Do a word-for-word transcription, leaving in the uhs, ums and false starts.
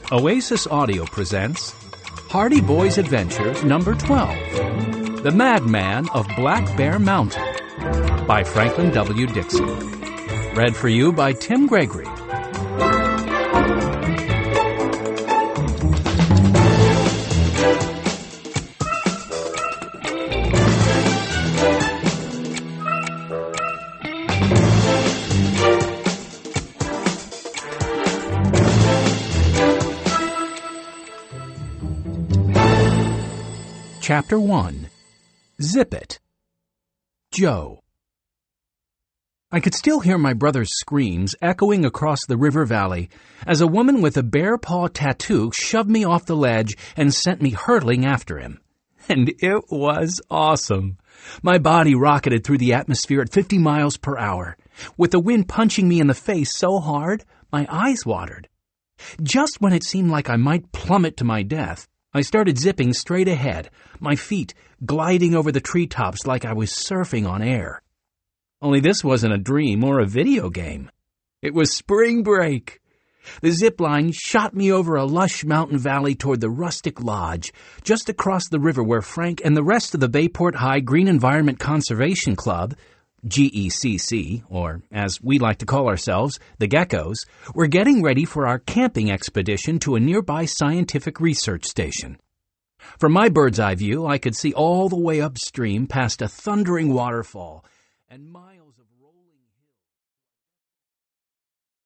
Oasis Audio presents Hardy Boys Adventures number twelve, The Madman of Black Bear Mountain by Franklin W. Dixon. Read for you by Tim Gregory. Chapter one. Zip It. Joe. I could still hear my brother's screams echoing across the river valley as a woman with a bear paw tattoo shoved me off the ledge and sent me hurtling after him. And it was awesome. My body rocketed through the atmosphere at fifty miles per hour, with the wind punching me in the face so hard my eyes watered. Just when it seemed like I might plummet to my death, I started zipping straight ahead, my feet gliding over the treetops like I was surfing on air. Only this wasn't a dream or a video game. It was spring break. The zip line shot me over a lush mountain valley toward the rustic lodge, just across the river where Frank and the rest of the Bayport High Green Environment Conservation Club, G E C C, or as we like to call ourselves, the Geckos, were getting ready for our camping expedition to a nearby scientific research station. From my bird's eye view, I could see all the way upstream past a thundering waterfall and miles of